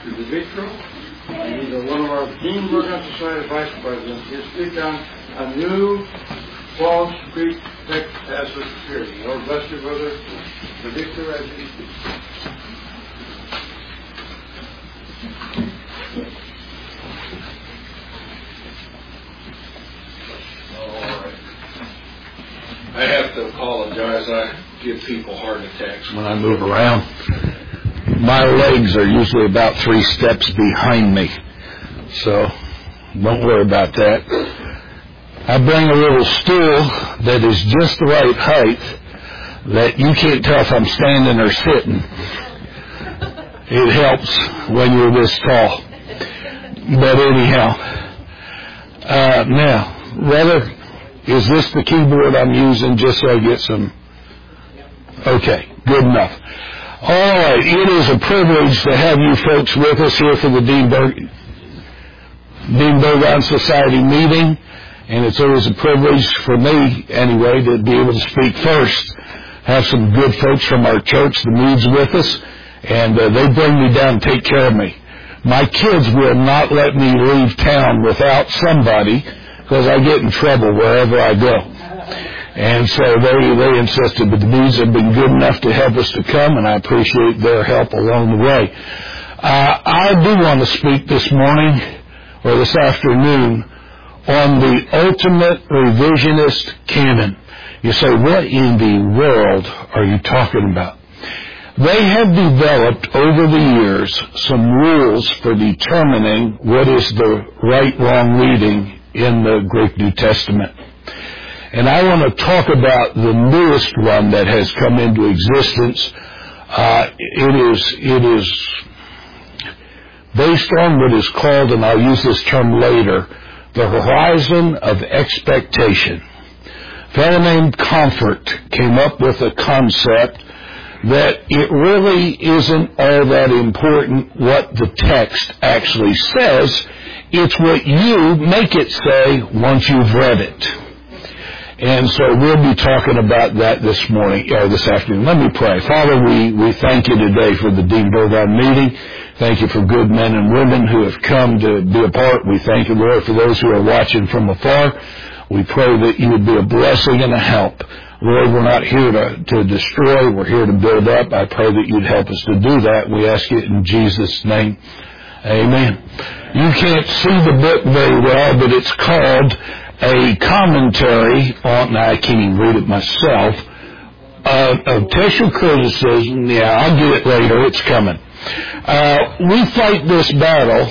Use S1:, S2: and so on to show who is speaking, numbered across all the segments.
S1: to the Victor. And he's one of our Dean Bergant Society vice presidents. He'll speak on a new Falls Creek text as a security. Lord bless you, brother. The Victor as he speaks.
S2: I have to apologize. I give people heart attacks when I move around. My legs are usually about 3 steps behind me, so don't worry about that. I bring a little stool that is just the right height that you can't tell if I'm standing or sitting. It helps when you're this tall. But anyhow, now, rather... Is this the keyboard I'm using just so I get some? Okay, good enough. All right, it is a privilege to have you folks with us here for the Dean Bergant Society meeting, and it's always a privilege for me, anyway, to be able to speak first. Have some good folks from our church, the Meads, with us, and they bring me down and take care of me. My kids will not let me leave town without somebody, because I get in trouble wherever I go. And so they insisted, but the Meads have been good enough to help us to come, and I appreciate their help along the way. I do want to speak this morning, or this afternoon, on the ultimate revisionist canon. You say, what in the world are you talking about? They have developed over the years some rules for determining what is the right-wrong reading in the Greek New Testament. And I want to talk about the newest one that has come into existence. It is based on what is called, and I'll use this term later, the horizon of expectation. A fellow named Comfort came up with a concept that it really isn't all that important what the text actually says. It's what you make it say once you've read it. And so we'll be talking about that this afternoon. Let me pray. Father, we thank you today for the Dean Bergant meeting. Thank you for good men and women who have come to be a part. We thank you, Lord, for those who are watching from afar. We pray that you would be a blessing and a help. Lord, we're not here to destroy. We're here to build up. I pray that you'd help us to do that. We ask it in Jesus' name. Amen. You can't see the book very well, but it's called A Commentary on, I can't even read it myself, of Teshuvah Criticism. Yeah, I'll get it later. It's coming. We fight this battle.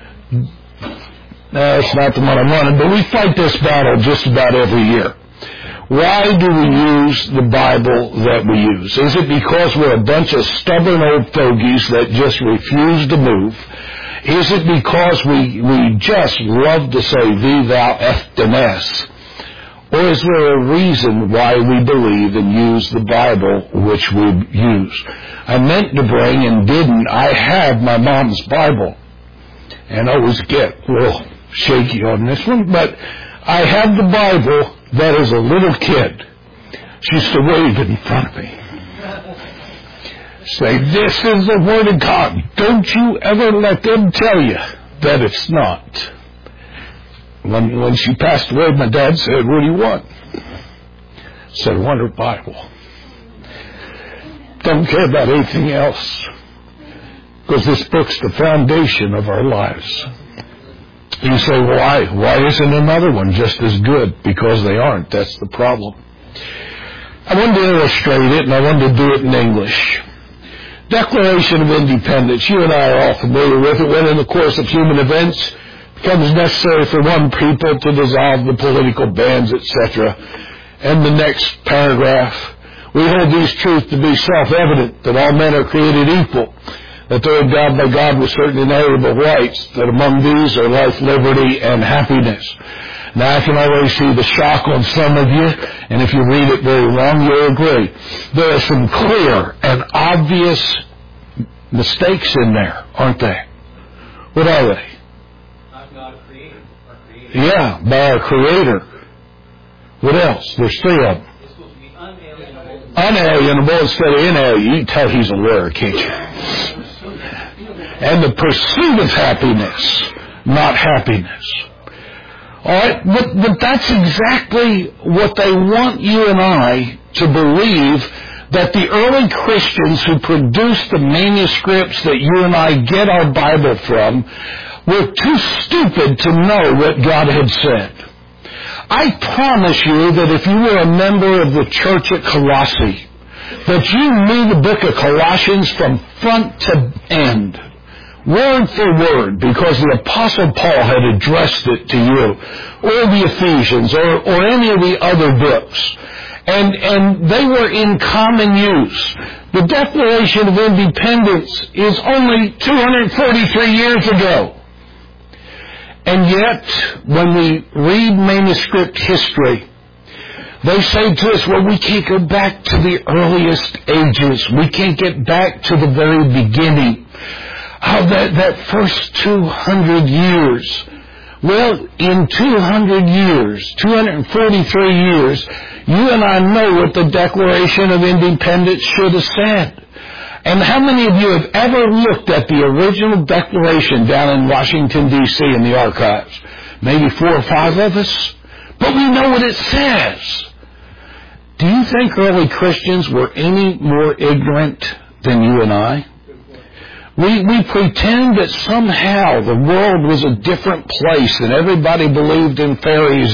S2: It's not the one I wanted, but we fight this battle just about every year. Why do we use the Bible that we use? Is it because we're a bunch of stubborn old fogies that just refuse to move? Is it because we just love to say, Vive thou Eftenes? Or is there a reason why we believe and use the Bible which we use? I meant to bring and didn't. I have my mom's Bible. And I always get a little shaky on this one, but I have the Bible that as a little kid, she used to wave in front of me. Say, this is the Word of God. Don't you ever let them tell you that it's not. When she passed away, my dad said, what do you want? I said, I want her Bible. Don't care about anything else. Because this book's the foundation of our lives. You say, why? Why isn't another one just as good? Because they aren't. That's the problem. I wanted to illustrate it, and I wanted to do it in English. Declaration of Independence. You and I are all familiar with it. When in the course of human events it becomes necessary for one people to dissolve the political bands, etc. And the next paragraph. We hold these truths to be self-evident, that all men are created equal, that they are endowed by God with certain inalienable rights, that among these are life, liberty, and happiness. Now, I can already see the shock on some of you, and if you read it very long, you'll agree. There are some clear and obvious mistakes in there, aren't there? What are they?
S3: Not God created, our Creator.
S2: Yeah, by our Creator. What else? There's 3 of them.
S3: It's supposed to be unalienable.
S2: Unalienable instead of inalienable. You can tell he's a lawyer, can't you? and the pursuit of happiness, not happiness. All right, but that's exactly what they want you and I to believe, that the early Christians who produced the manuscripts that you and I get our Bible from were too stupid to know what God had said. I promise you that if you were a member of the church at Colossae, that you knew the book of Colossians from front to end, word for word, because the Apostle Paul had addressed it to you, or the Ephesians, or any of the other books. And they were in common use. The Declaration of Independence is only 243 years ago. And yet, when we read manuscript history, they say to us, well, we can't go back to the earliest ages. We can't get back to the very beginning. That first 200 years. Well, in 200 years, 243 years, you and I know what the Declaration of Independence should have said. And how many of you have ever looked at the original Declaration down in Washington, D.C. in the archives? Maybe 4 or 5 of us. But we know what it says. Do you think early Christians were any more ignorant than you and I? We pretend that somehow the world was a different place and everybody believed in fairies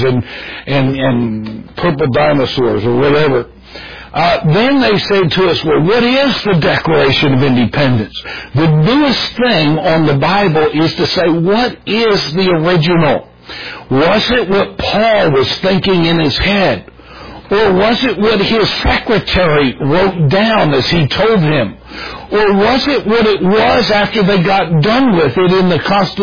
S2: and purple dinosaurs or whatever. Then they say to us, well, what is the Declaration of Independence? The newest thing on the Bible is to say, what is the original? Was it what Paul was thinking in his head? Or was it what his secretary wrote down as he told him? Or was it what it was after they got done with it in the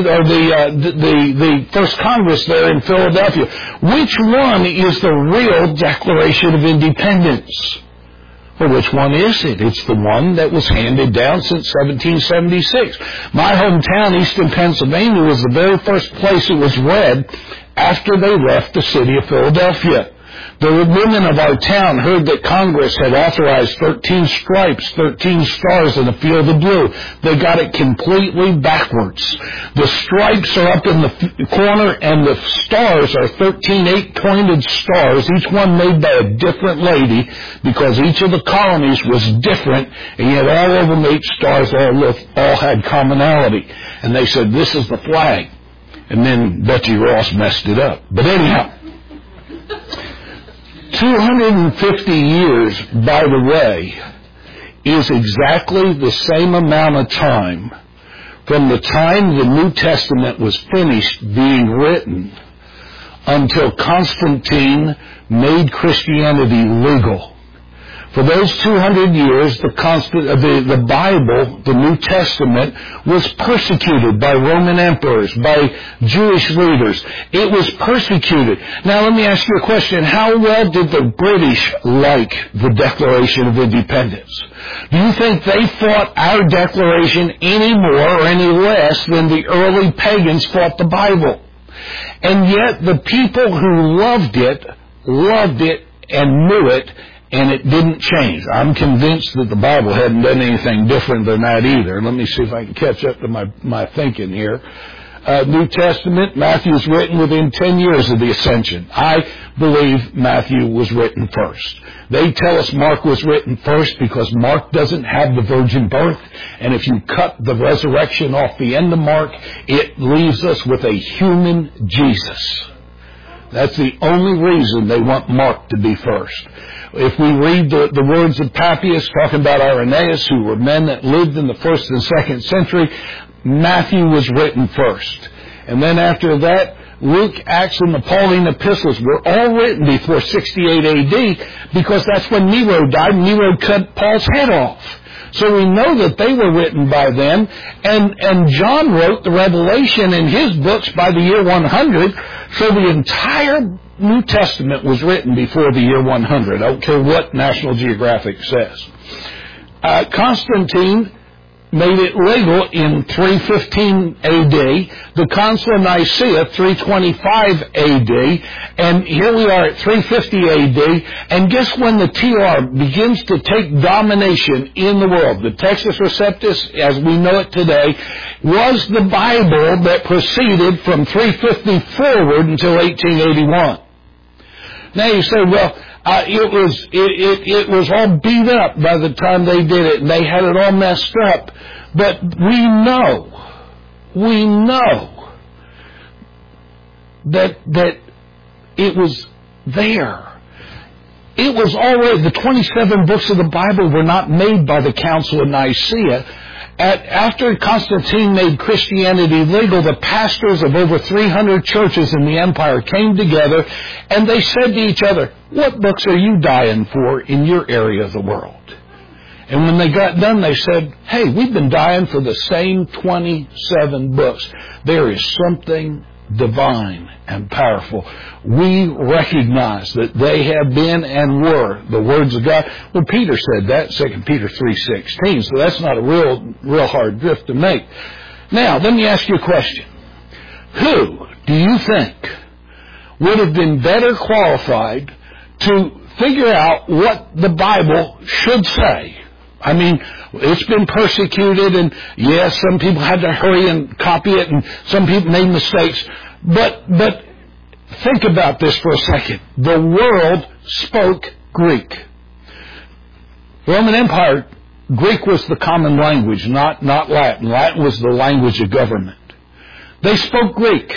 S2: first Congress there in Philadelphia? Which one is the real Declaration of Independence? Well, which one is it? It's the one that was handed down since 1776. My hometown, Easton, Pennsylvania, was the very first place it was read after they left the city of Philadelphia. The women of our town heard that Congress had authorized 13 stripes, 13 stars in a field of blue. They got it completely backwards. The stripes are up in the corner and the stars are 13 8-pointed stars, each one made by a different lady, because each of the colonies was different, and yet all of them 8 stars all had commonality. And they said, this is the flag. And then Betsy Ross messed it up. But anyhow, 250 years, by the way, is exactly the same amount of time from the time the New Testament was finished being written until Constantine made Christianity legal. For those 200 years, the Bible, the New Testament, was persecuted by Roman emperors, by Jewish leaders. It was persecuted. Now, let me ask you a question. How well did the British like the Declaration of Independence? Do you think they fought our Declaration any more or any less than the early pagans fought the Bible? And yet, the people who loved it and knew it, and it didn't change. I'm convinced that the Bible hadn't done anything different than that either. Let me see if I can catch up to my thinking here. New Testament, Matthew was written within 10 years of the Ascension. I believe Matthew was written first. They tell us Mark was written first because Mark doesn't have the virgin birth, and if you cut the resurrection off the end of Mark, it leaves us with a human Jesus. That's the only reason they want Mark to be first. If we read the words of Papias talking about Irenaeus, who were men that lived in the 1st and 2nd century, Matthew was written first. And then after that, Luke, Acts, and the Pauline epistles were all written before 68 AD because that's when Nero died. Nero cut Paul's head off. So we know that they were written by them. And John wrote the Revelation in his books by the year 100. So the entire New Testament was written before the year 100. I don't care what National Geographic says. Constantine made it legal in 315 A.D., the Council of Nicaea, 325 A.D., and here we are at 350 A.D., and guess when the TR begins to take domination in the world? The Textus Receptus, as we know it today, was the Bible that proceeded from 350 forward until 1881. Now you say, well, it was all beat up by the time they did it, and they had it all messed up. But we know that it was there. It was already, the 27 books of the Bible were not made by the Council of Nicaea. After Constantine made Christianity legal, the pastors of over 300 churches in the empire came together, and they said to each other, what books are you dying for in your area of the world? And when they got done, they said, hey, we've been dying for the same 27 books. There is something divine and powerful. We recognize that they have been and were the words of God. Well, Peter said that, 2 Peter 3:16, so that's not a real hard drift to make. Now, let me ask you a question. Who do you think would have been better qualified to figure out what the Bible should say? I mean, it's been persecuted, and yes, some people had to hurry and copy it, and some people made mistakes. But think about this for a second. The world spoke Greek. Roman Empire, Greek was the common language, not Latin. Latin was the language of government. They spoke Greek.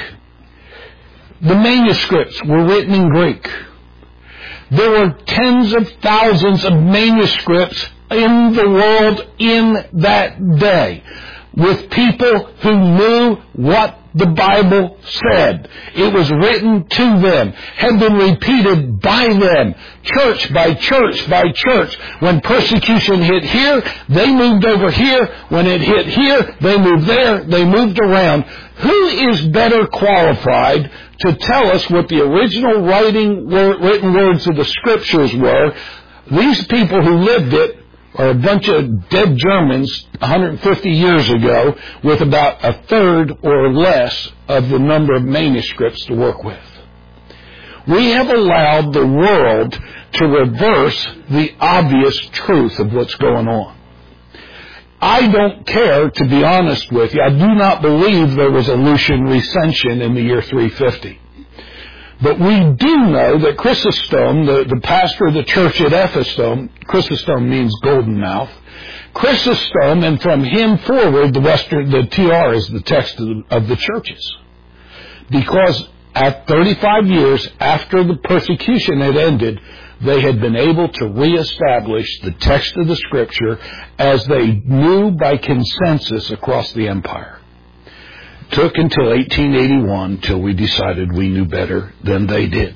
S2: The manuscripts were written in Greek. There were tens of thousands of manuscripts in the world in that day, with people who knew what the Bible said. It was written to them, had been repeated by them, church by church by church. When persecution hit here, they moved over here. When it hit here, they moved there. They moved around. Who is better qualified to tell us what the original written words of the Scriptures were? These people who lived it are a bunch of dead Germans 150 years ago with about a third or less of the number of manuscripts to work with. We have allowed the world to reverse the obvious truth of what's going on. I don't care, to be honest with you. I do not believe there was a Lucian recension in the year 350. But we do know that Chrysostom, the pastor of the church at Ephesus, Chrysostom means golden mouth, Chrysostom, and from him forward, the TR is the text of the churches. Because at 35 years after the persecution had ended, they had been able to reestablish the text of the Scripture as they knew by consensus across the empire. Took until 1881 till we decided we knew better than they did.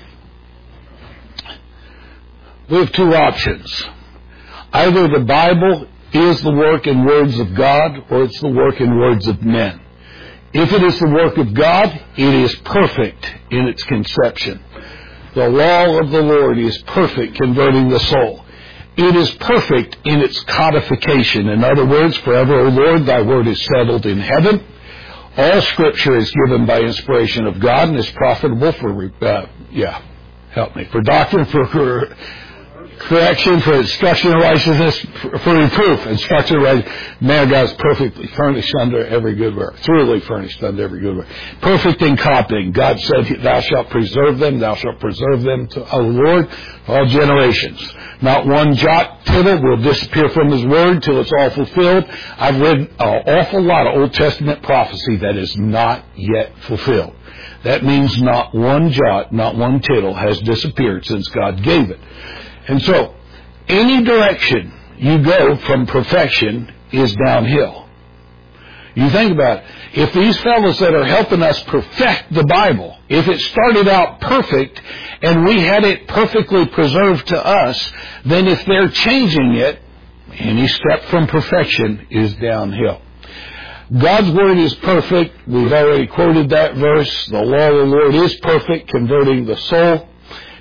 S2: We have two options. Either the Bible is the work and words of God, or it's the work and words of men. If it is the work of God, it is perfect in its conception. The law of the Lord is perfect, converting the soul. It is perfect in its codification. In other words, forever, O Lord, thy word is settled in heaven. All Scripture is given by inspiration of God and is profitable for doctrine, for correction, for instruction in righteousness, for reproof, instruction in righteousness. Man of God is perfectly furnished under every good work, thoroughly furnished under every good work. Perfect in copying. God said, thou shalt preserve them to, O Lord, all generations. Not one jot, tittle will disappear from His Word till it's all fulfilled. I've read an awful lot of Old Testament prophecy that is not yet fulfilled. That means not one jot, not one tittle has disappeared since God gave it. And so, any direction you go from perfection is downhill. You think about it. If these fellows that are helping us perfect the Bible, if it started out perfect and we had it perfectly preserved to us, then if they're changing it, any step from perfection is downhill. God's Word is perfect. We've already quoted that verse. The law of the Lord is perfect, converting the soul.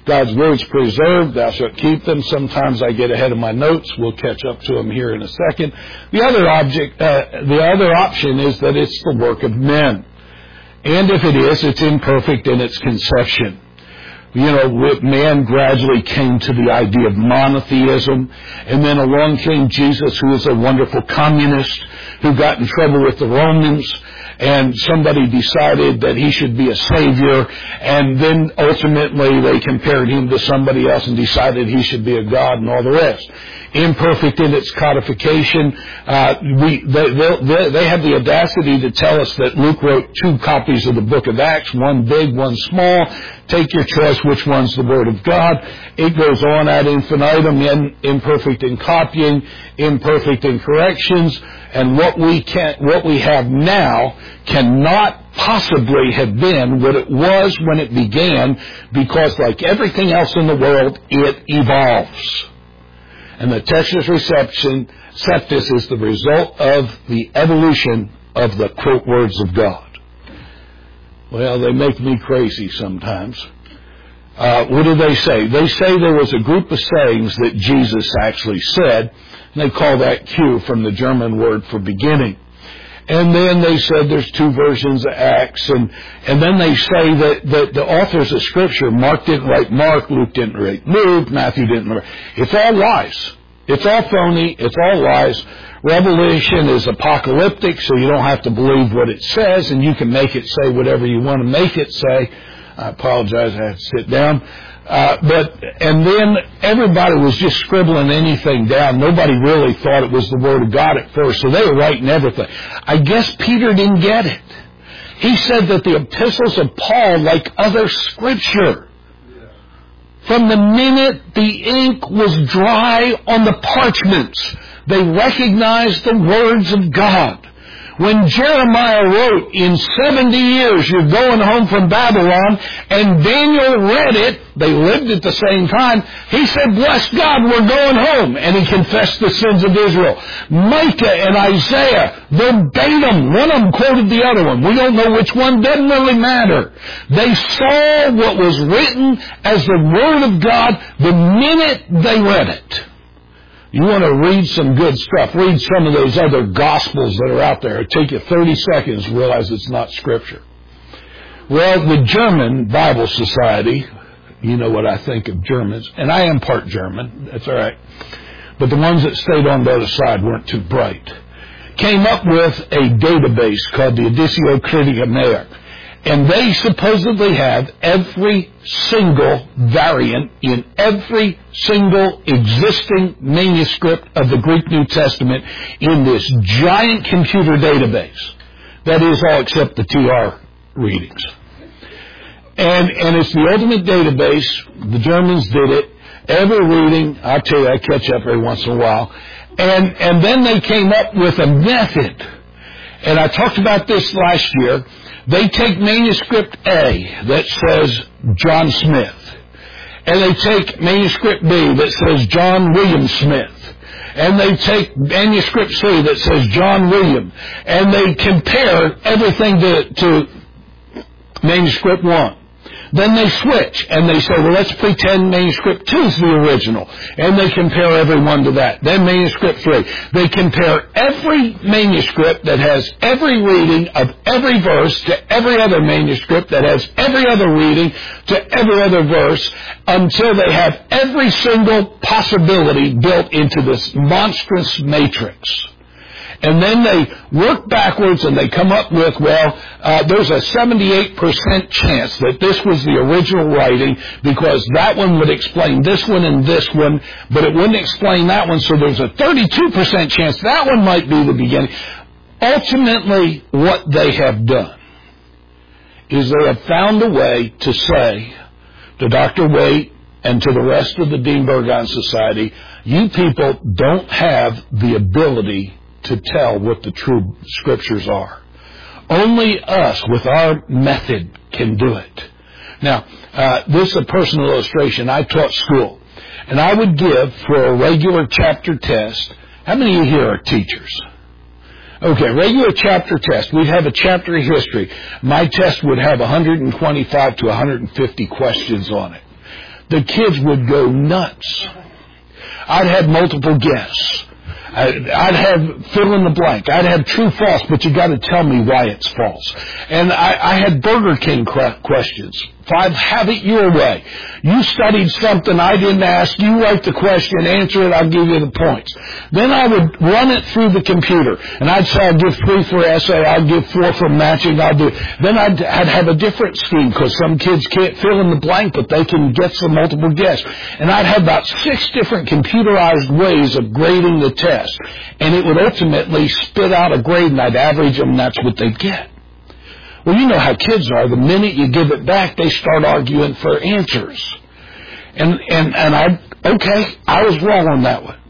S2: God's word's preserved, thou shalt keep them. Sometimes I get ahead of my notes. We'll catch up to them here in a second. The other option is that it's the work of men. And if it is, it's imperfect in its conception. Man gradually came to the idea of monotheism, and then along came Jesus, who was a wonderful communist who got in trouble with the Romans, and somebody decided that he should be a savior, and then ultimately they compared him to somebody else and decided he should be a god and all the rest. Imperfect in its codification. They have the audacity to tell us that Luke wrote 2 copies of the book of Acts, one big, one small. Take your choice which one's the Word of God. It goes on ad infinitum, imperfect in copying, imperfect in corrections, and what we have now cannot possibly have been what it was when it began, because like everything else in the world, it evolves. And the Textus Receptus is the result of the evolution of the, quote, words of God. Well, they make me crazy sometimes. What do they say? They say there was a group of sayings that Jesus actually said, and they call that Q from the German word for beginning. And then they said there's 2 versions of Acts, and then they say that the authors of Scripture, Mark didn't write Mark, Luke didn't write Luke, Matthew didn't write. It's all lies. It's all phony. It's all lies. Revelation is apocalyptic, so you don't have to believe what it says, and you can make it say whatever you want to make it say. I apologize, I have to sit down. And then everybody was just scribbling anything down. Nobody really thought it was the Word of God at first, so they were writing everything. I guess Peter didn't get it. He said that the epistles of Paul, like other Scripture, from the minute the ink was dry on the parchments, they recognized the words of God. When Jeremiah wrote, in 70 years you're going home from Babylon, and Daniel read it, they lived at the same time, he said, bless God, we're going home. And he confessed the sins of Israel. Micah and Isaiah, verbatim, one of them quoted the other one. We don't know which one, doesn't really matter. They saw what was written as the Word of God the minute they read it. You want to read some good stuff, read some of those other Gospels that are out there. It'll take you 30 seconds to realize it's not Scripture. Well, the German Bible Society, you know what I think of Germans, and I am part German, that's all right, but the ones that stayed on the other side weren't too bright, came up with a database called the Editio Critica Mea. And they supposedly have every single variant in every single existing manuscript of the Greek New Testament in this giant computer database. That is all except the TR readings. And it's the ultimate database. The Germans did it. Every reading, I'll tell you, I catch up every once in a while. And then they came up with a method. And I talked about this last year. They take manuscript A that says John Smith, and they take manuscript B that says John William Smith, and they take manuscript C that says John William, and they compare everything to manuscript 1. Then they switch, and they say, well, let's pretend manuscript 2 is the original. And they compare every one to that. Then manuscript 3. They compare every manuscript that has every reading of every verse to every other manuscript that has every other reading to every other verse until they have every single possibility built into this monstrous matrix. And then they work backwards and they come up with, there's a 78% chance that this was the original writing because that one would explain this one and this one, but it wouldn't explain that one, so there's a 32% chance that one might be the beginning. Ultimately, what they have done is they have found a way to say to Dr. Waite and to the rest of the Dean Burgon Society, you people don't have the ability to tell what the true Scriptures are. Only us, with our method, can do it. Now, this is a personal illustration. I taught school, and I would give for a regular chapter test. How many of you here are teachers? Okay, regular chapter test. We'd have a chapter of history. My test would have 125 to 150 questions on it. the kids would go nuts. I'd have multiple guesses. I'd have fill in the blank. I'd have true, false, but you got to tell me why it's false. And I had Burger King questions. 5, have it your way. You studied something I didn't ask. You write the question, answer it, I'll give you the points. Then I would run it through the computer. And I'd say I'll give 3 for essay, I'll give 4 for matching, Then I'd have a different scheme, because some kids can't fill in the blank, but they can get some multiple guess. And I'd have about 6 different computerized ways of grading the test. And it would ultimately spit out a grade, and I'd average them, and that's what they'd get. Well, you know how kids are. The minute you give it back, they start arguing for answers. And I was wrong on that one.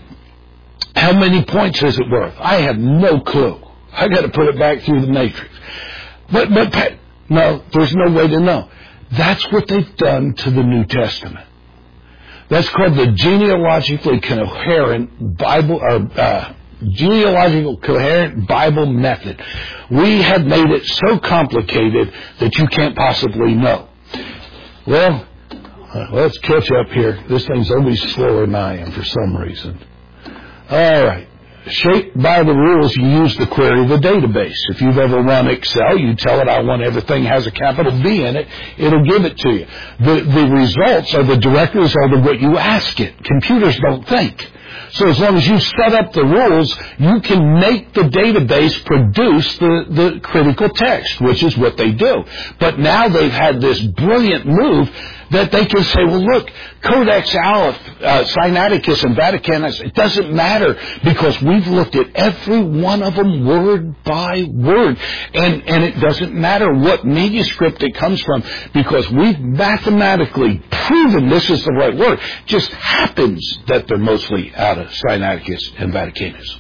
S2: How many points is it worth? I have no clue. I got to put it back through the matrix. But no, there's no way to know. That's what they've done to the New Testament. That's called the genealogically coherent Bible, or genealogical coherent Bible method. We have made it so complicated that you can't possibly know. Well, let's catch up here. This thing's always slower than I am for some reason. All right. Shaped by the rules, you use the query of the database. If you've ever run Excel, you tell it, I want everything has a capital B in it. It'll give it to you. The results are the direct result of what you ask it. Computers don't think. So as long as you set up the rules, you can make the database produce the critical text, which is what they do. But now they've had this brilliant move that they can say, well, look, Codex Aleph, Sinaiticus, and Vaticanus, it doesn't matter because we've looked at every one of them word by word. And it doesn't matter what manuscript it comes from because we've mathematically proven this is the right word. It just happens that they're mostly out of Sinaiticus and Vaticanus.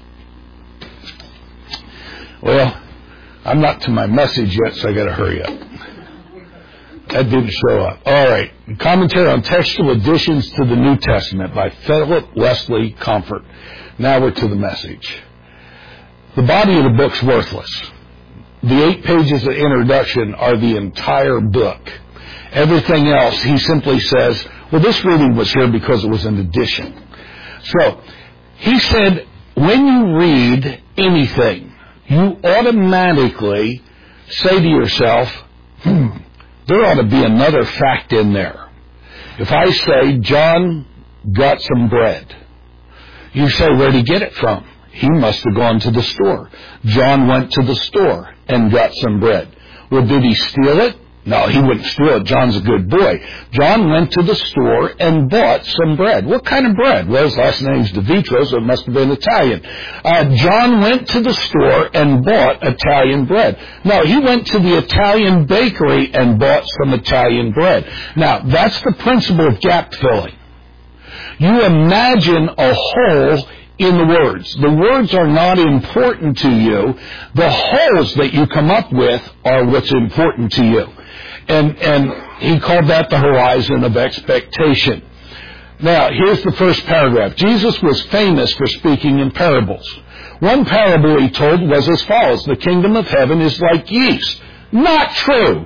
S2: Well, I'm not to my message yet, so I got to hurry up. That didn't show up. All right. Commentary on Textual Additions to the New Testament by Philip Wesley Comfort. Now we're to the message. The body of the book's worthless. The 8 pages of introduction are the entire book. Everything else, he simply says, well, this reading was here because it was an addition. So, he said, when you read anything, you automatically say to yourself, there ought to be another fact in there. If I say, John got some bread, you say, where'd he get it from? He must have gone to the store. John went to the store and got some bread. Well, did he steal it? No, he wouldn't steal it. John's a good boy. John went to the store and bought some bread. What kind of bread? Well, his last name's DeVitro, so it must have been Italian. John went to the store and bought Italian bread. No, he went to the Italian bakery and bought some Italian bread. Now, that's the principle of gap filling. You imagine a hole in the words. The words are not important to you. The holes that you come up with are what's important to you. And he called that the horizon of expectation. Now, here's the first paragraph. Jesus was famous for speaking in parables. One parable he told was as follows. The kingdom of heaven is like yeast. Not true.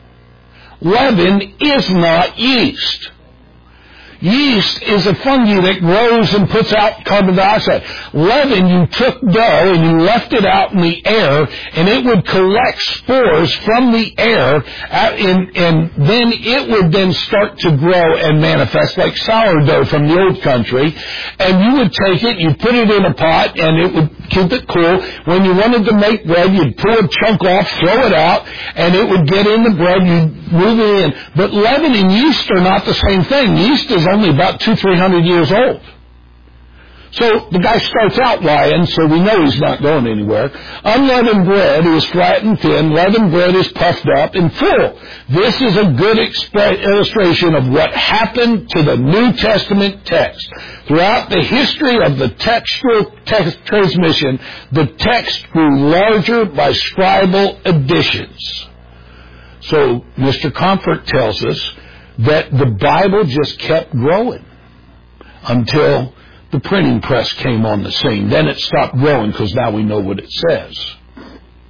S2: Leaven is not yeast. Yeast is a fungi that grows and puts out carbon dioxide. Leaven, you took dough and you left it out in the air, and it would collect spores from the air, and then it would then start to grow and manifest like sourdough from the old country. And you would take it, you'd put it in a pot, and it would keep it cool. When you wanted to make bread, you'd pull a chunk off, throw it out, and it would get in the bread, you'd move it in. But leaven and yeast are not the same thing. Yeast is only about 200-300 years old. So the guy starts out lying, so we know he's not going anywhere. Unleavened bread is flat and thin. Leavened bread is puffed up and full. This is a good illustration of what happened to the New Testament text. Throughout the history of the textual transmission, the text grew larger by scribal additions. So Mr. Comfort tells us that the Bible just kept growing until the printing press came on the scene. Then it stopped growing because now we know what it says.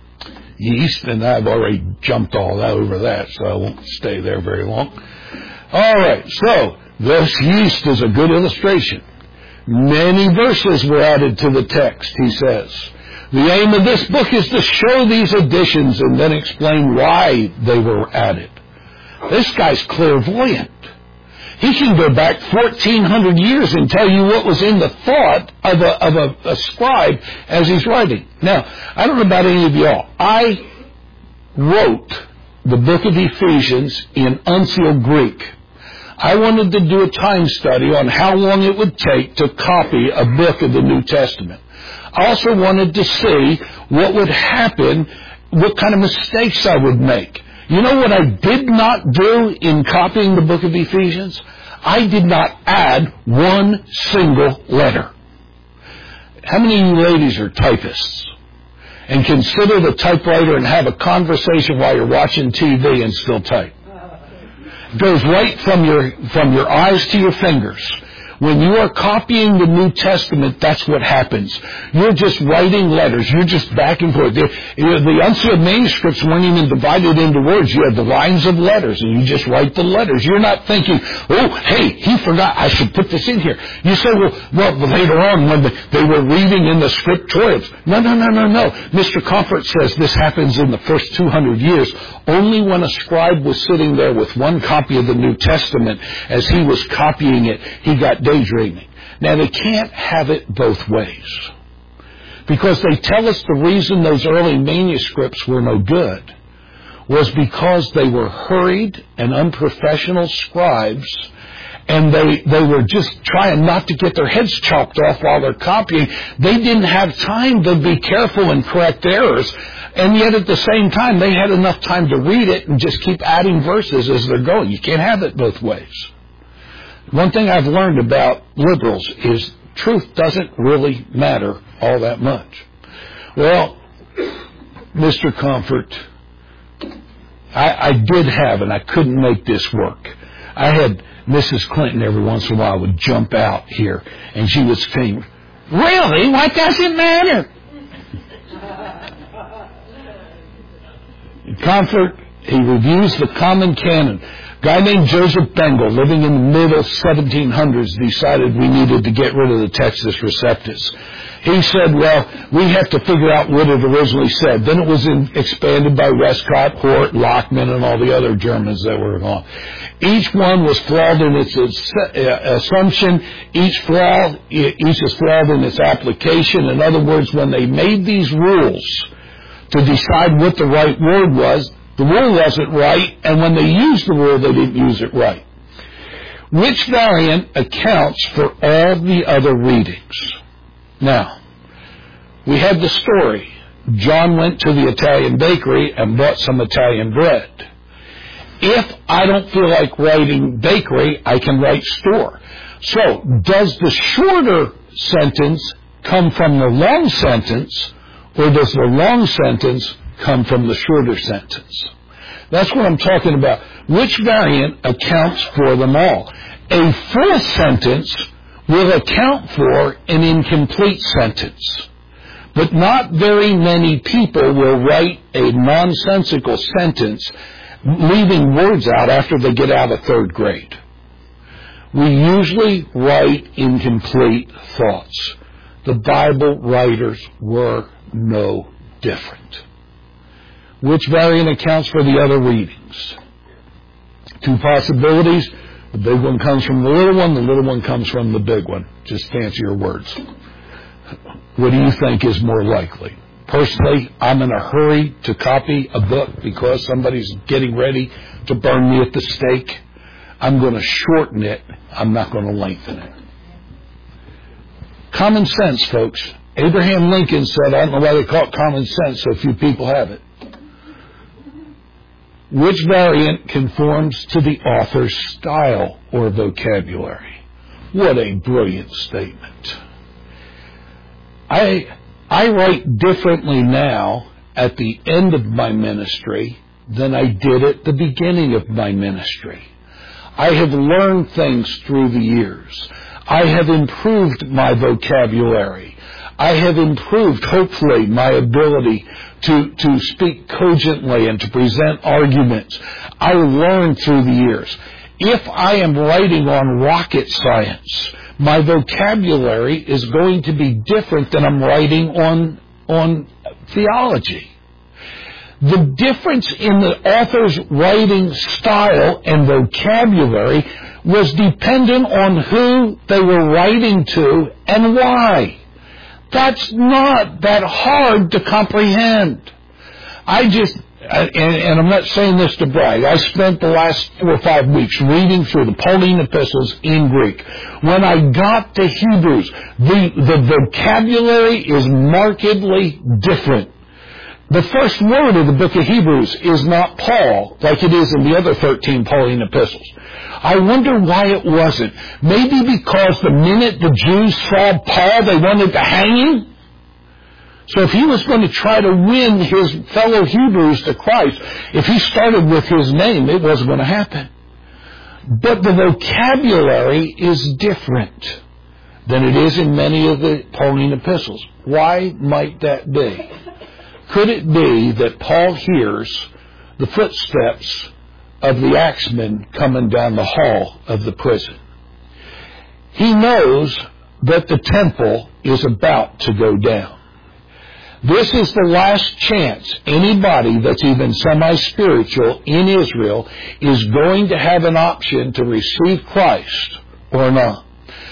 S2: Yeast, and I've already jumped all over that, so I won't stay there very long. All right, so this yeast is a good illustration. Many verses were added to the text, he says. The aim of this book is to show these additions and then explain why they were added. This guy's clairvoyant. He can go back 1,400 years and tell you what was in the thought of a scribe as he's writing. Now, I don't know about any of y'all. I wrote the book of Ephesians in Uncial Greek. I wanted to do a time study on how long it would take to copy a book of the New Testament. I also wanted to see what would happen, what kind of mistakes I would make. You know what I did not do in copying the book of Ephesians? I did not add one single letter. How many of you ladies are typists and can sit at a typewriter and have a conversation while you're watching TV and still type? It goes right from your eyes to your fingers. When you are copying the New Testament, that's what happens. You're just writing letters. You're just back and forth. The unsealed manuscripts weren't even divided into words. You had the lines of letters, and you just write the letters. You're not thinking, oh, hey, he forgot, I should put this in here. You say, well later on when they were reading in the scriptorials. No. Mr. Comfort says this happens in the first 200 years. Only when a scribe was sitting there with one copy of the New Testament, as he was copying it, he got daydreaming. Now, they can't have it both ways, because they tell us the reason those early manuscripts were no good was because they were hurried and unprofessional scribes, and they were just trying not to get their heads chopped off while they're copying. They didn't have time to be careful and correct errors, and yet at the same time they had enough time to read it and just keep adding verses as they're going. You can't have it both ways. One thing I've learned about liberals is truth doesn't really matter all that much. Well, Mr. Comfort, I did have, and I couldn't make this work. I had Mrs. Clinton every once in a while would jump out here, and she would scream, "Really? What does it matter?" Comfort, he reviews the common canon. A guy named Joseph Bengal, living in the middle 1700s, decided we needed to get rid of the Textus Receptus. He said, well, we have to figure out what it originally said. Then it was expanded by Westcott, Hort, Lockman, and all the other Germans that were involved. Each one was flawed in its assumption. Each is flawed in its application. In other words, when they made these rules to decide what the right word was, the rule wasn't right, and when they used the rule, they didn't use it right. Which variant accounts for all the other readings? Now, we had the story. John went to the Italian bakery and bought some Italian bread. If I don't feel like writing bakery, I can write store. So, does the shorter sentence come from the long sentence, or does the long sentence come from the shorter sentence? That's what I'm talking about. Which variant accounts for them all? A full sentence will account for an incomplete sentence. But not very many people will write a nonsensical sentence leaving words out after they get out of third grade. We usually write incomplete thoughts. The Bible writers were no different. Which variant accounts for the other readings? Two possibilities. The big one comes from the little one comes from the big one. Just fancier words. What do you think is more likely? Personally, I'm in a hurry to copy a book because somebody's getting ready to burn me at the stake. I'm going to shorten it. I'm not going to lengthen it. Common sense, folks. Abraham Lincoln said, I don't know why they call it common sense, so few people have it. Which variant conforms to the author's style or vocabulary? What a brilliant statement. I write differently now at the end of my ministry than I did at the beginning of my ministry. I have learned things through the years. I have improved my vocabulary. I have improved, hopefully, my ability to speak cogently and to present arguments. I learned through the years. if I am writing on rocket science, my vocabulary is going to be different than I'm writing on theology. The difference in the author's writing style and vocabulary was dependent on who they were writing to and why. That's not that hard to comprehend. And I'm not saying this to brag, I spent the last 4 or 5 weeks reading through the Pauline epistles in Greek. When I got to Hebrews, the vocabulary is markedly different. The first word of the book of Hebrews is not Paul, like it is in the other 13 Pauline epistles. I wonder why it wasn't. Maybe because the minute the Jews saw Paul, they wanted to hang him? So if he was going to try to win his fellow Hebrews to Christ, if he started with his name, it wasn't going to happen. But the vocabulary is different than it is in many of the Pauline epistles. Why might that be? Could it be that Paul hears the footsteps of the axemen coming down the hall of the prison? He knows that the temple is about to go down. This is the last chance anybody that's even semi-spiritual in Israel is going to have an option to receive Christ or not.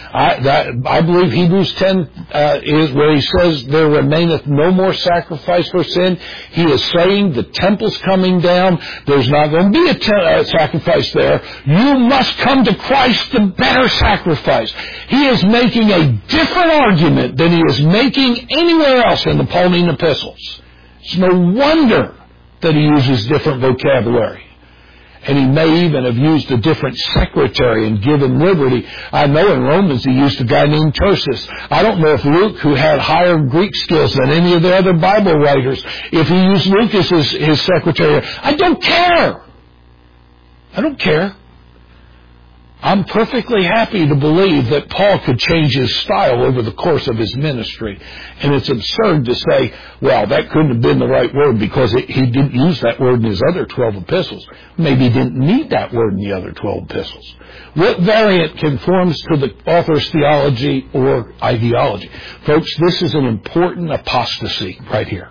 S2: I believe Hebrews 10 is where he says there remaineth no more sacrifice for sin. He is saying the temple's coming down. There's not going to be a sacrifice there. You must come to Christ, the better sacrifice. He is making a different argument than he is making anywhere else in the Pauline epistles. It's no wonder that he uses different vocabulary. And he may even have used a different secretary and given liberty. I know in Romans he used a guy named Tertius. I don't know if Luke, who had higher Greek skills than any of the other Bible writers, if he used Luke as his secretary. I don't care. I don't care. I'm perfectly happy to believe that Paul could change his style over the course of his ministry. And it's absurd to say, well, that couldn't have been the right word because he didn't use that word in his other 12 epistles. Maybe he didn't need that word in the other 12 epistles. What variant conforms to the author's theology or ideology? Folks, this is an important apostasy right here.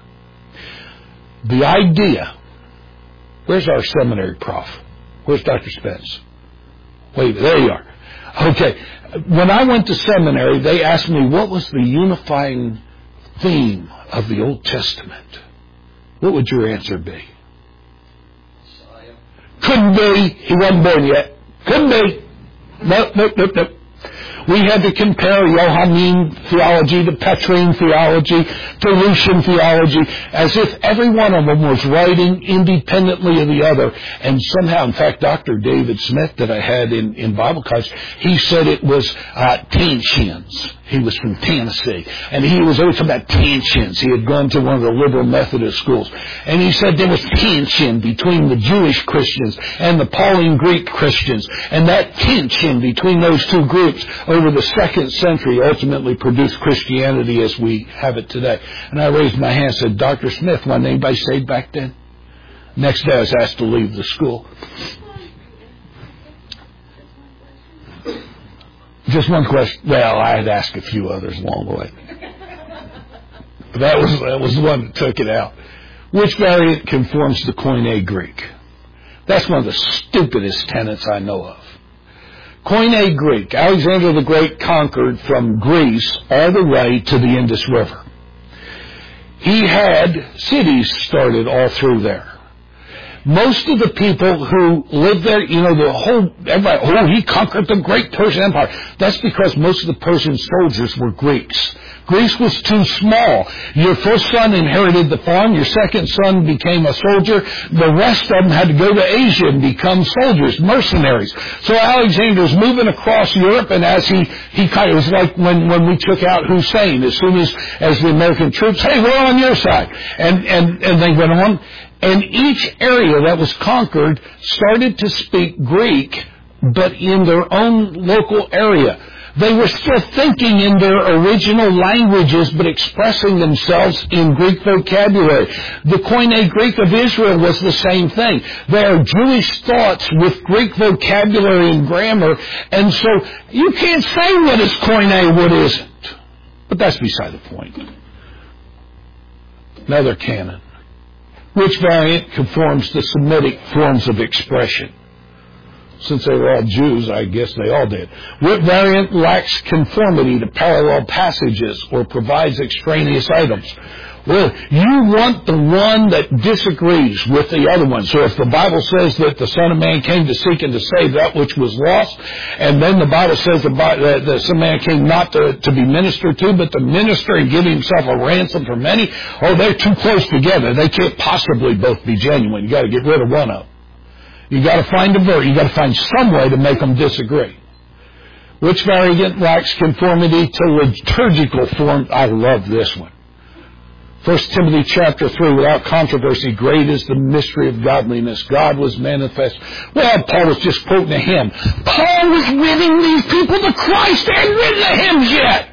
S2: The idea, where's our seminary prof? Where's Dr. Spence? Wait, there you are. Okay. When I went to seminary, they asked me what was the unifying theme of the Old Testament. What would your answer be?
S3: Messiah.
S2: Couldn't be. He wasn't born yet. Couldn't be. Nope. We had to compare Johannine theology to Petrine theology to Lucian theology as if every one of them was writing independently of the other. And somehow, in fact, Dr. David Smith that I had in Bible college, he said it was tensions. He was from Tennessee. And he was always talking about tensions. He had gone to one of the liberal Methodist schools. And he said there was tension between the Jewish Christians and the Pauline Greek Christians. And that tension between those two groups over the 2nd century ultimately produced Christianity as we have it today. And I raised my hand and said, Dr. Smith, wasn't anybody saved back then? Next day I was asked to leave the school. Just one question. Well, I had asked a few others along the way. But that was the one that took it out. Which variant conforms to Koine Greek? That's one of the stupidest tenets I know of. Koine Greek. Alexander the Great conquered from Greece all the way to the Indus River. He had cities started all through there. Most of the people who lived there, everybody, he conquered the great Persian Empire. That's because most of the Persian soldiers were Greeks. Greece was too small. Your first son inherited the farm. Your second son became a soldier. The rest of them had to go to Asia and become soldiers, mercenaries. So Alexander's moving across Europe, and as he kind of, it was like when we took out Hussein, as soon as the American troops, hey, we're on your side. And they went on. And each area that was conquered started to speak Greek, but in their own local area. They were still thinking in their original languages, but expressing themselves in Greek vocabulary. The Koine Greek of Israel was the same thing. They are Jewish thoughts with Greek vocabulary and grammar, and so you can't say what is Koine, what isn't. But that's beside the point. Another canon. Which variant conforms to Semitic forms of expression? Since they were all Jews, I guess they all did. What variant lacks conformity to parallel passages or provides extraneous items? Well, you want the one that disagrees with the other one. So if the Bible says that the Son of Man came to seek and to save that which was lost, and then the Bible says that the Son of Man came not to be ministered to, but to minister and give himself a ransom for many, oh, they're too close together. They can't possibly both be genuine. You got to get rid of one of them. You got to find a verse. You got to find some way to make them disagree. Which variant lacks conformity to liturgical form? I love this one. 1 Timothy chapter 3, without controversy, great is the mystery of godliness. God was manifest. Well, Paul was just quoting a hymn. Paul was winning these people to Christ. They hadn't written the hymns yet.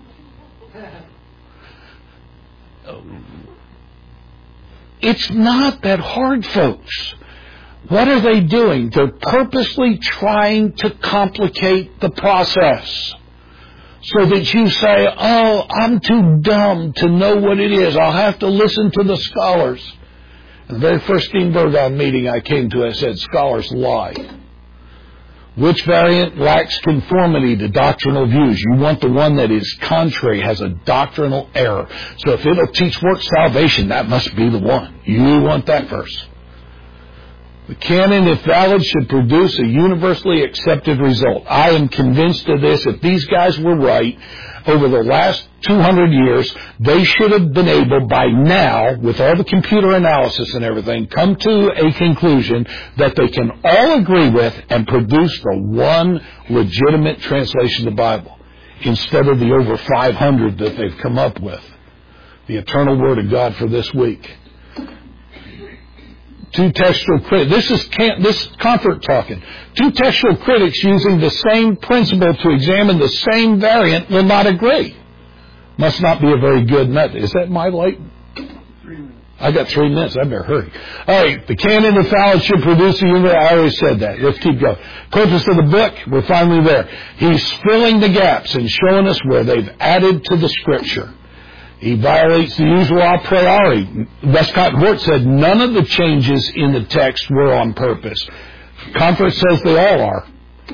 S2: It's not that hard, folks. What are they doing? They're purposely trying to complicate the process. So that you say, oh, I'm too dumb to know what it is. I'll have to listen to the scholars. And the very first Steenbergen meeting I came to, I said, scholars lie. Which variant lacks conformity to doctrinal views? You want the one that is contrary, has a doctrinal error. So if it'll teach works salvation, that must be the one. You want that verse. The canon, if valid, should produce a universally accepted result. I am convinced of this. If these guys were right, over the last 200 years, they should have been able by now, with all the computer analysis and everything, come to a conclusion that they can all agree with and produce the one legitimate translation of the Bible, instead of the over 500 that they've come up with. The eternal Word of God for this week. Two textual critics. This is Comfort talking. Two textual critics using the same principle to examine the same variant will not agree. Must not be a very good method. Is that my light?
S1: 3 minutes.
S2: I got 3 minutes. I better hurry. All right. The canon of valid should produce a universe. I already said that. Let's keep going. Purpose of the book. We're finally there. He's filling the gaps and showing us where they've added to the Scripture. He violates the usual a priori. Westcott Hort said none of the changes in the text were on purpose. Comfort says they all are.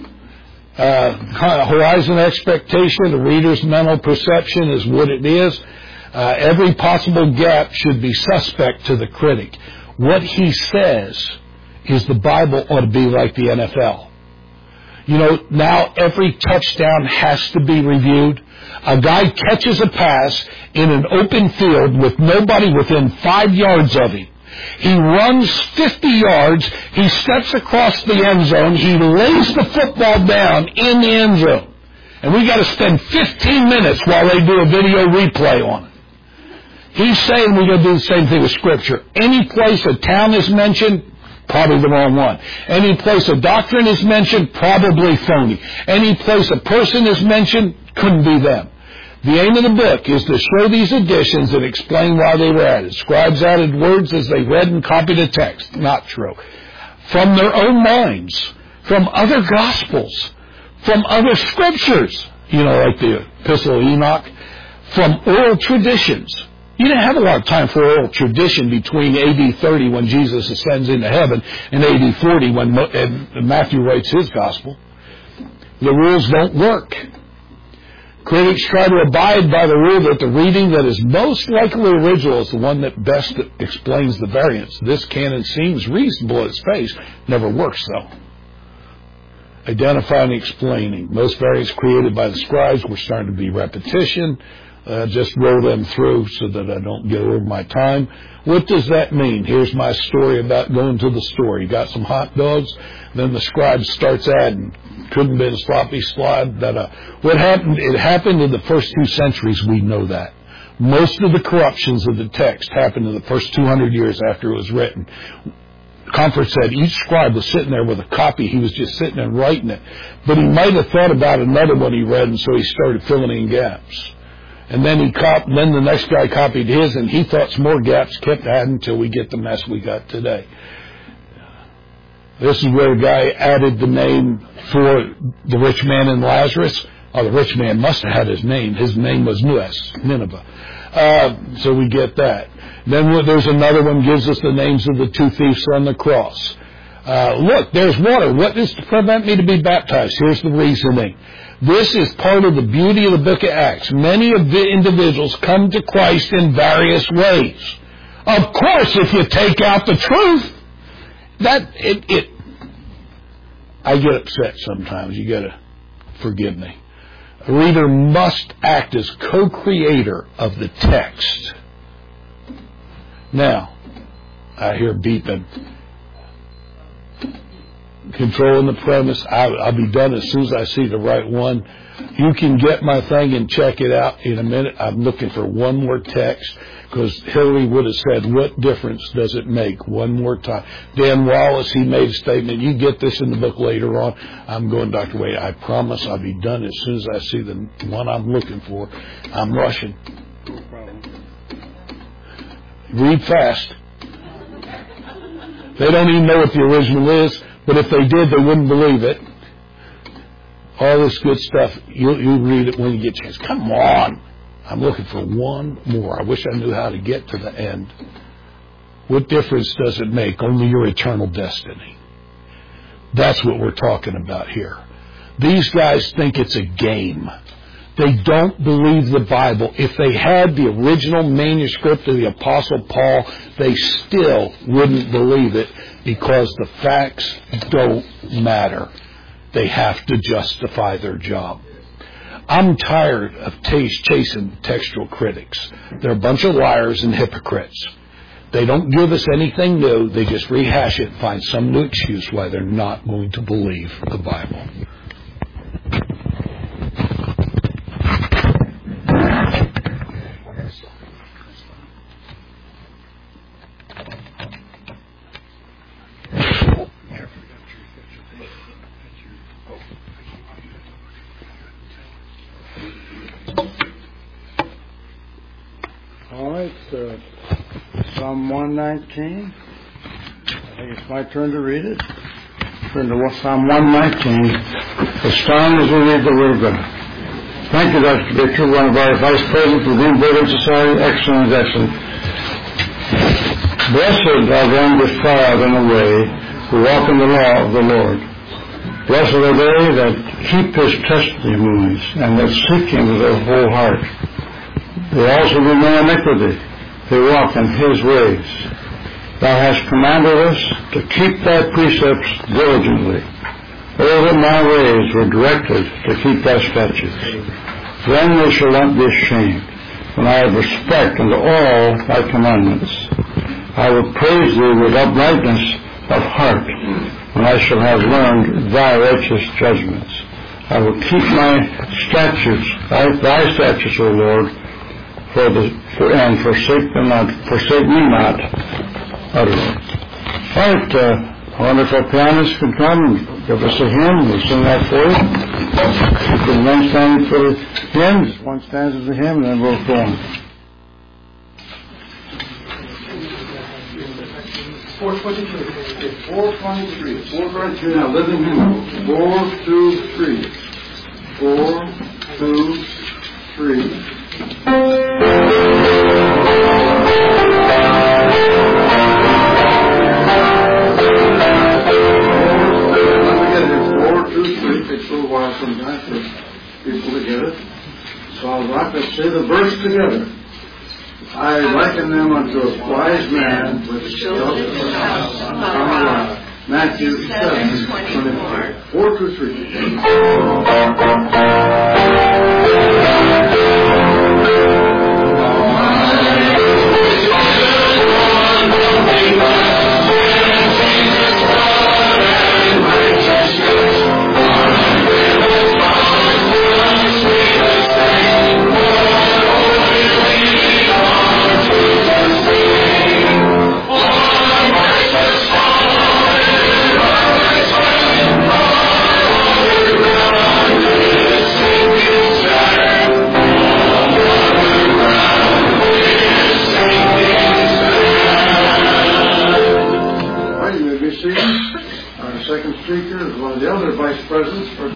S2: Horizon expectation, the reader's mental perception is what it is. Every possible gap should be suspect to the critic. What he says is the Bible ought to be like the NFL. You know, now every touchdown has to be reviewed. A guy catches a pass in an open field with nobody within 5 yards of him. He runs 50 yards. He steps across the end zone. He lays the football down in the end zone. And we got to spend 15 minutes while they do a video replay on it. He's saying we're going to do the same thing with Scripture. Any place a town is mentioned, probably the wrong one. Any place a doctrine is mentioned, probably phony. Any place a person is mentioned, couldn't be them. The aim of the book is to show these additions and explain why they were added. Scribes added words as they read and copied a text. Not true. From their own minds, from other Gospels, from other Scriptures, you know, like the Epistle of Enoch, from oral traditions. You didn't have a lot of time for oral tradition between AD 30 when Jesus ascends into heaven and AD 40 when Matthew writes his Gospel. The rules don't work. Critics try to abide by the rule that the reading that is most likely original is the one that best explains the variants. This canon seems reasonable at its face. Never works, though. Identifying and explaining. Most variants created by the scribes were starting to be repetition. Just roll them through so that I don't get over my time. What does that mean? Here's my story about going to the store. You got some hot dogs. Then the scribe starts adding. Couldn't have been sloppy slide. What happened? It happened in the first 2 centuries. We know that. Most of the corruptions of the text happened in the first 200 years after it was written. Comfort said each scribe was sitting there with a copy. He was just sitting and writing it. But he might have thought about another one he read, and so he started filling in gaps. And then then the next guy copied his, and he thought some more gaps, kept adding until we get the mess we got today. This is where a guy added the name for the rich man and Lazarus. Oh, the rich man must have had his name. His name was Nineveh. So we get that. Then there's another one gives us the names of the two thieves on the cross. Look, there's water. What is to prevent me to be baptized? Here's the reasoning. This is part of the beauty of the book of Acts. Many of the individuals come to Christ in various ways. Of course, if you take out the truth, I get upset sometimes. You got to forgive me. A reader must act as co-creator of the text. Now, I hear beeping. Controlling the premise. I'll be done as soon as I see the right one. You can get my thing and check it out in a minute. I'm looking for one more text because Hillary would have said, what difference does it make? One more time. Dan Wallace, he made a statement. You get this in the book later on. I'm going, Dr. Wade, I promise I'll be done as soon as I see the one I'm looking for. I'm rushing.
S1: No problem.
S2: Read fast. They don't even know what the original is, but if they did, they wouldn't believe it. All this good stuff, you'll read it when you get a chance. Come on. I'm looking for one more. I wish I knew how to get to the end. What difference does it make? Only your eternal destiny. That's what we're talking about here. These guys think it's a game. They don't believe the Bible. If they had the original manuscript of the Apostle Paul, they still wouldn't believe it because the facts don't matter. They have to justify their job. I'm tired of chasing textual critics. They're a bunch of liars and hypocrites. They don't give us anything new. They just rehash it and find some new excuse why they're not going to believe the Bible.
S1: Psalm 119. I think it's my turn to read it. Turn to Psalm 119. The stand as we read the Word of God. Thank you, Dr. Victor, one of our vice presidents of the Green Building Society. Excellent, excellent. Blessed are them defiled in a way who walk in the law of the Lord. Blessed are they that keep his testimonies and that seek him with their whole heart. They also do no iniquity. They walk in his ways. Thou hast commanded us to keep thy precepts diligently. Oh, that my ways were directed to keep thy statutes. Then they shall not be ashamed, when I have respect unto all thy commandments. I will praise thee with uprightness of heart, when I shall have learned thy righteous judgments. I will keep my statutes, thy statutes, O Lord, and forsake me not utterly. All right, wonderful pianist can come and give us a hymn. We'll sing that for you. You can one stand for the hymn, one stands as a hymn, and then we'll go on. 423. 423. Now, living hymn. 4, 2, 3. 4, 2, 3. Takes a little while sometimes for people to get it. So I'll rock and say the verse together. I liken them unto a wise man with built his house on a rock. Matthew 7:24. 4 to 3.
S4: Oh,
S1: Our second speaker is one of the other vice presidents for